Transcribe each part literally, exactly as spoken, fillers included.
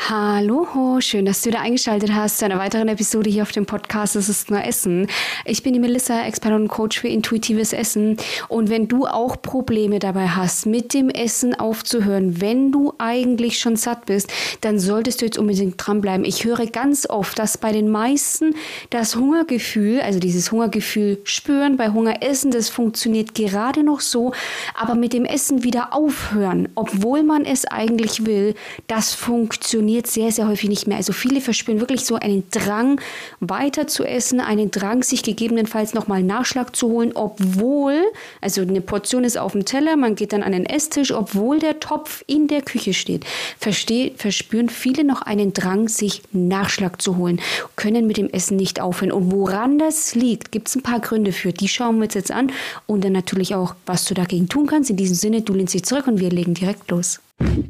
Hallo, schön, dass du wieder eingeschaltet hast zu einer weiteren Episode hier auf dem Podcast Es ist nur Essen. Ich bin die Melissa, Expertin und Coach für intuitives Essen. Und wenn du auch Probleme dabei hast, mit dem Essen aufzuhören, wenn du eigentlich schon satt bist, dann solltest du jetzt unbedingt dranbleiben. Ich höre ganz oft, dass bei den meisten das Hungergefühl, also dieses Hungergefühl spüren, bei Hunger essen, das funktioniert gerade noch so, aber mit dem Essen wieder aufhören, obwohl man es eigentlich will, das funktioniert sehr, sehr häufig nicht mehr. Also viele verspüren wirklich so einen Drang, weiter zu essen, einen Drang, sich gegebenenfalls nochmal Nachschlag zu holen, obwohl, also eine Portion ist auf dem Teller, man geht dann an den Esstisch, obwohl der Topf in der Küche steht. Versteh, verspüren viele noch einen Drang, sich Nachschlag zu holen, können mit dem Essen nicht aufhören. Und woran das liegt, gibt es ein paar Gründe für. Die schauen wir uns jetzt an und dann natürlich auch, was du dagegen tun kannst. In diesem Sinne, du lehnst dich zurück und wir legen direkt los.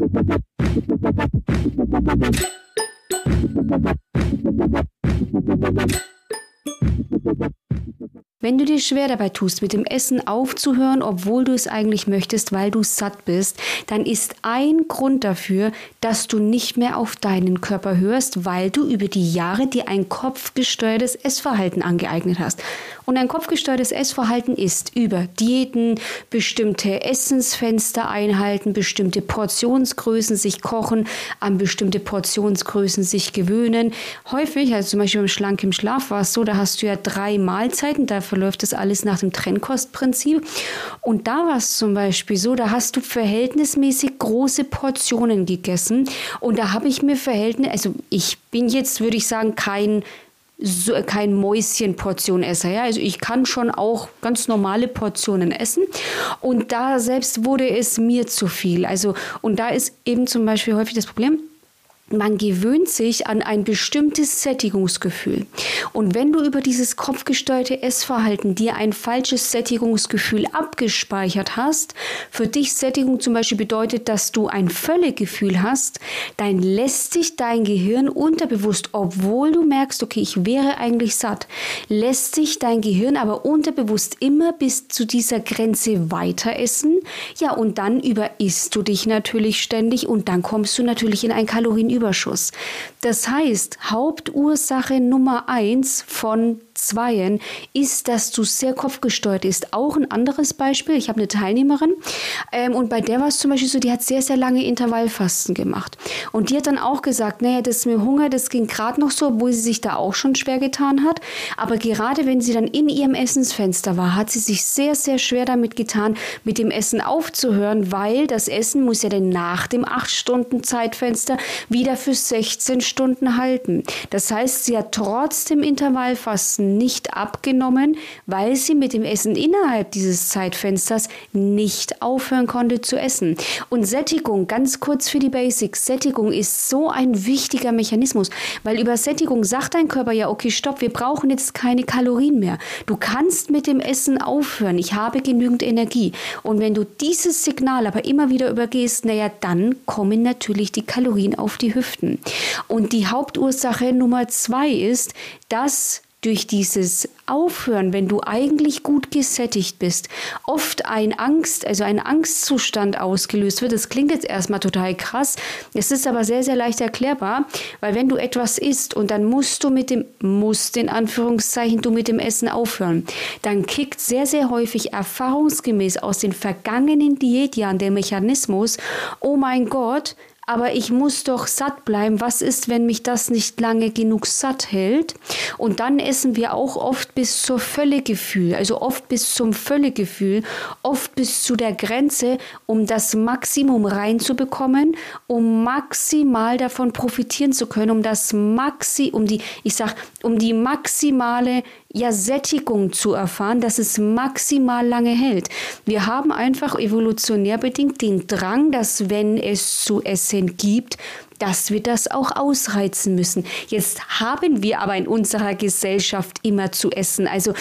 Wenn du dir schwer dabei tust, mit dem Essen aufzuhören, obwohl du es eigentlich möchtest, weil du satt bist, dann ist ein Grund dafür, dass du nicht mehr auf deinen Körper hörst, weil du über die Jahre dir ein kopfgesteuertes Essverhalten angeeignet hast. Und ein kopfgesteuertes Essverhalten ist über Diäten, bestimmte Essensfenster einhalten, bestimmte Portionsgrößen sich kochen, an bestimmte Portionsgrößen sich gewöhnen. Häufig, also zum Beispiel beim Schlank im Schlaf war es so, da hast du ja drei Mahlzeiten, da verläuft das alles nach dem Trennkostprinzip. Und da war es zum Beispiel so, da hast du verhältnismäßig große Portionen gegessen. Und da habe ich mir Verhältnis, also ich bin jetzt, würde ich sagen, kein So, kein Mäuschen-Portionesser. Ja? Also ich kann schon auch ganz normale Portionen essen und da selbst wurde es mir zu viel. Also und da ist eben zum Beispiel häufig das Problem, man gewöhnt sich an ein bestimmtes Sättigungsgefühl. Und wenn du über dieses kopfgesteuerte Essverhalten dir ein falsches Sättigungsgefühl abgespeichert hast, für dich Sättigung zum Beispiel bedeutet, dass du ein Völlegefühl hast, dann lässt sich dein Gehirn unterbewusst, obwohl du merkst, okay, ich wäre eigentlich satt, lässt sich dein Gehirn aber unterbewusst immer bis zu dieser Grenze weiter essen. Ja, und dann überisst du dich natürlich ständig und dann kommst du natürlich in ein Kalorienüberschuss. Überschuss. Das heißt, Hauptursache Nummer eins von zweien ist, dass du sehr kopfgesteuert bist. Auch ein anderes Beispiel, ich habe eine Teilnehmerin ähm, und bei der war es zum Beispiel so, die hat sehr, sehr lange Intervallfasten gemacht. Und die hat dann auch gesagt, naja, das mit Hunger, das ging gerade noch so, obwohl sie sich da auch schon schwer getan hat. Aber gerade wenn sie dann in ihrem Essensfenster war, hat sie sich sehr, sehr schwer damit getan, mit dem Essen aufzuhören, weil das Essen muss ja dann nach dem acht Stunden Zeitfenster wieder für sechzehn Stunden halten. Das heißt, sie hat trotzdem Intervallfasten nicht abgenommen, weil sie mit dem Essen innerhalb dieses Zeitfensters nicht aufhören konnte zu essen. Und Sättigung, ganz kurz für die Basics, Sättigung ist so ein wichtiger Mechanismus, weil über Sättigung sagt dein Körper ja, okay, stopp, wir brauchen jetzt keine Kalorien mehr. Du kannst mit dem Essen aufhören, ich habe genügend Energie. Und wenn du dieses Signal aber immer wieder übergehst, naja, dann kommen natürlich die Kalorien auf die Hüften. Und die Hauptursache Nummer zwei ist, dass durch dieses Aufhören, wenn du eigentlich gut gesättigt bist, oft ein Angst, also ein Angstzustand ausgelöst wird. Das klingt jetzt erstmal total krass. Es ist aber sehr, sehr leicht erklärbar, weil wenn du etwas isst und dann musst du mit dem, musst in Anführungszeichen, du mit dem Essen aufhören, dann kickt sehr, sehr häufig erfahrungsgemäß aus den vergangenen Diätjahren der Mechanismus, oh mein Gott, aber ich muss doch satt bleiben. Was ist, wenn mich das nicht lange genug satt hält? Und dann essen wir auch oft bis zur Völlegefühl, also oft bis zum Völlegefühl, oft bis zu der Grenze, um das Maximum reinzubekommen, um maximal davon profitieren zu können, um das Maxi, um die, ich sag, um die maximale ja, Sättigung zu erfahren, dass es maximal lange hält. Wir haben einfach evolutionär bedingt den Drang, dass wenn es zu essen gibt, dass wir das auch ausreizen müssen. Jetzt haben wir aber in unserer Gesellschaft immer zu essen. Also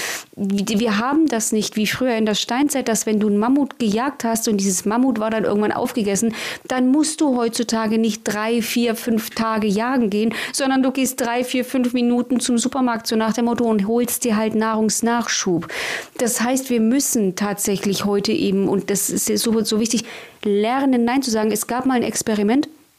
wir haben das nicht wie früher in der Steinzeit, dass wenn du einen Mammut gejagt hast und dieses Mammut war dann irgendwann aufgegessen, dann musst du heutzutage nicht drei, vier, fünf Tage jagen gehen, sondern du gehst drei, vier, fünf Minuten zum Supermarkt, so nach dem Motto, und holst dir halt Nahrungsnachschub. Das heißt, wir müssen tatsächlich heute eben, und das ist so, so wichtig, lernen, Nein zu sagen. Es gab mal ein Experiment,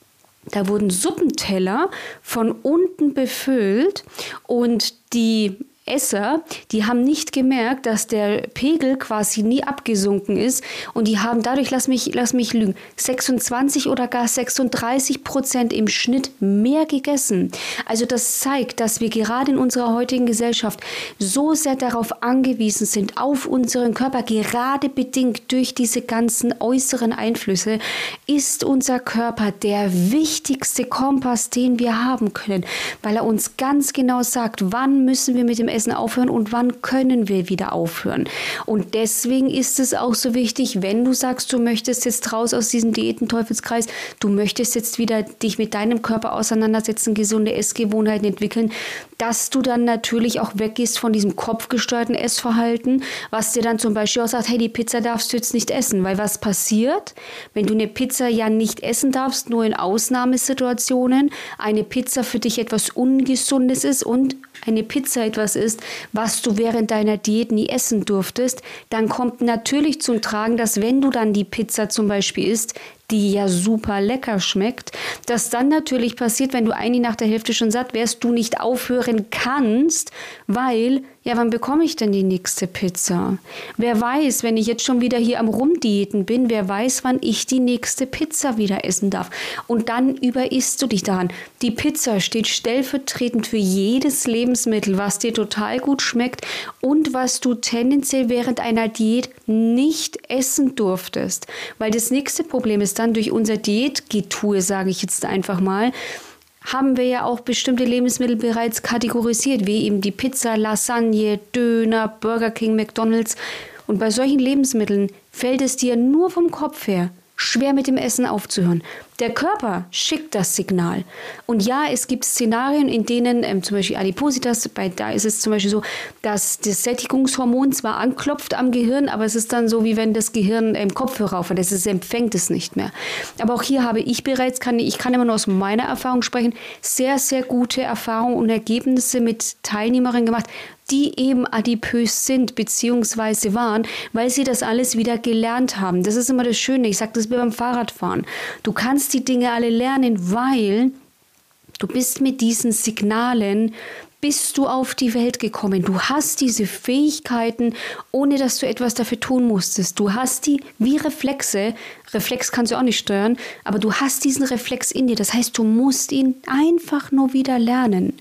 Da wurden Suppenteller von unten befüllt und die Esser, die haben nicht gemerkt, dass der Pegel quasi nie abgesunken ist und die haben dadurch, lass mich, lass mich lügen, sechsundzwanzig oder gar sechsunddreißig Prozent im Schnitt mehr gegessen. Also das zeigt, dass wir gerade in unserer heutigen Gesellschaft so sehr darauf angewiesen sind, auf unseren Körper, gerade bedingt durch diese ganzen äußeren Einflüsse, ist unser Körper der wichtigste Kompass, den wir haben können, weil er uns ganz genau sagt, wann müssen wir mit dem Essen aufhören und wann können wir wieder aufhören. Und deswegen ist es auch so wichtig, wenn du sagst, du möchtest jetzt raus aus diesem Diätenteufelskreis, du möchtest jetzt wieder dich mit deinem Körper auseinandersetzen, gesunde Essgewohnheiten entwickeln, dass du dann natürlich auch weggehst von diesem kopfgesteuerten Essverhalten, was dir dann zum Beispiel auch sagt, hey, die Pizza darfst du jetzt nicht essen, weil was passiert, wenn du eine Pizza ja nicht essen darfst, nur in Ausnahmesituationen, eine Pizza für dich etwas Ungesundes ist und eine Pizza etwas ist, was du während deiner Diät nie essen durftest, dann kommt natürlich zum Tragen, dass wenn du dann die Pizza zum Beispiel isst, die ja super lecker schmeckt, dass dann natürlich passiert, wenn du eigentlich nach der Hälfte schon satt wärst, du nicht aufhören kannst, weil, ja, wann bekomme ich denn die nächste Pizza? Wer weiß, wenn ich jetzt schon wieder hier am Rumdiäten bin, wer weiß, wann ich die nächste Pizza wieder essen darf. Und dann überisst du dich daran. Die Pizza steht stellvertretend für jedes Lebensmittel, was dir total gut schmeckt und was du tendenziell während einer Diät nicht essen durftest. Weil das nächste Problem ist, dann durch unser Diätgetue, sage ich jetzt einfach mal, haben wir ja auch bestimmte Lebensmittel bereits kategorisiert, wie eben die Pizza, Lasagne, Döner, Burger King, McDonald's. Und bei solchen Lebensmitteln fällt es dir nur vom Kopf her schwer mit dem Essen aufzuhören. Der Körper schickt das Signal. Und ja, es gibt Szenarien, in denen ähm, zum Beispiel Adipositas, bei, da ist es zum Beispiel so, dass das Sättigungshormon zwar anklopft am Gehirn, aber es ist dann so, wie wenn das Gehirn ähm, Kopfhörer aufhat, es empfängt es nicht mehr. Aber auch hier habe ich bereits, kann, ich kann immer nur aus meiner Erfahrung sprechen, sehr, sehr gute Erfahrungen und Ergebnisse mit Teilnehmerinnen gemacht, die eben adipös sind bzw. waren, weil sie das alles wieder gelernt haben. Das ist immer das Schöne. Ich sage das wie beim Fahrradfahren. Du kannst die Dinge alle lernen, weil du bist mit diesen Signalen, bist du auf die Welt gekommen. Du hast diese Fähigkeiten, ohne dass du etwas dafür tun musstest. Du hast die wie Reflexe. Reflex kannst du auch nicht steuern, aber du hast diesen Reflex in dir. Das heißt, du musst ihn einfach nur wieder lernen.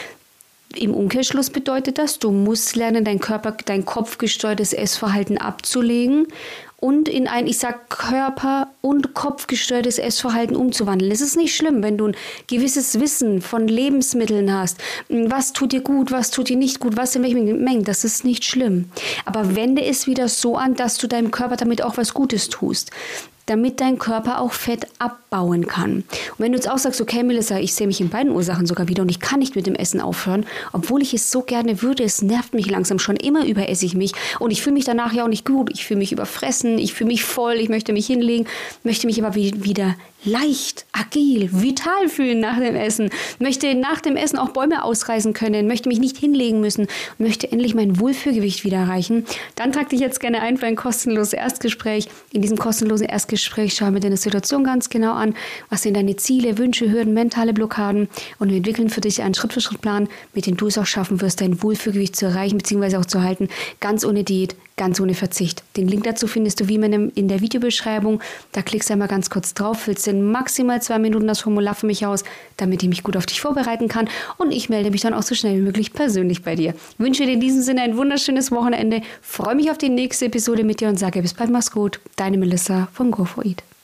Im Umkehrschluss bedeutet das, du musst lernen, dein Körper, dein kopfgesteuertes Essverhalten abzulegen und in ein, ich sag, Körper- und kopfgesteuertes Essverhalten umzuwandeln. Es ist nicht schlimm, wenn du ein gewisses Wissen von Lebensmitteln hast. Was tut dir gut, was tut dir nicht gut, was in welchen Mengen, das ist nicht schlimm. Aber wende es wieder so an, dass du deinem Körper damit auch was Gutes tust, damit dein Körper auch Fett abbauen kann. Und wenn du jetzt auch sagst, okay, Melissa, ich sehe mich in beiden Ursachen sogar wieder und ich kann nicht mit dem Essen aufhören, obwohl ich es so gerne würde, es nervt mich langsam schon, immer überesse ich mich und ich fühle mich danach ja auch nicht gut, ich fühle mich überfressen, ich fühle mich voll, ich möchte mich hinlegen, möchte mich aber wieder leicht, agil, vital fühlen nach dem Essen, möchte nach dem Essen auch Bäume ausreißen können, möchte mich nicht hinlegen müssen und möchte endlich mein Wohlfühlgewicht wieder erreichen, dann trag dich jetzt gerne ein für ein kostenloses Erstgespräch. In diesem kostenlosen Erstgespräch schauen wir dir eine Situation ganz genau an, was sind deine Ziele, Wünsche, Hürden, mentale Blockaden und wir entwickeln für dich einen Schritt-für-Schritt-Plan, mit dem du es auch schaffen wirst, dein Wohlfühlgewicht zu erreichen bzw. auch zu halten, ganz ohne Diät, ganz ohne Verzicht. Den Link dazu findest du wie immer in der Videobeschreibung. Da klickst du einmal ganz kurz drauf, füllst in maximal zwei Minuten das Formular für mich aus, damit ich mich gut auf dich vorbereiten kann und ich melde mich dann auch so schnell wie möglich persönlich bei dir. Ich wünsche dir in diesem Sinne ein wunderschönes Wochenende, freue mich auf die nächste Episode mit dir und sage bis bald, mach's gut. Deine Melissa von Go for Eat.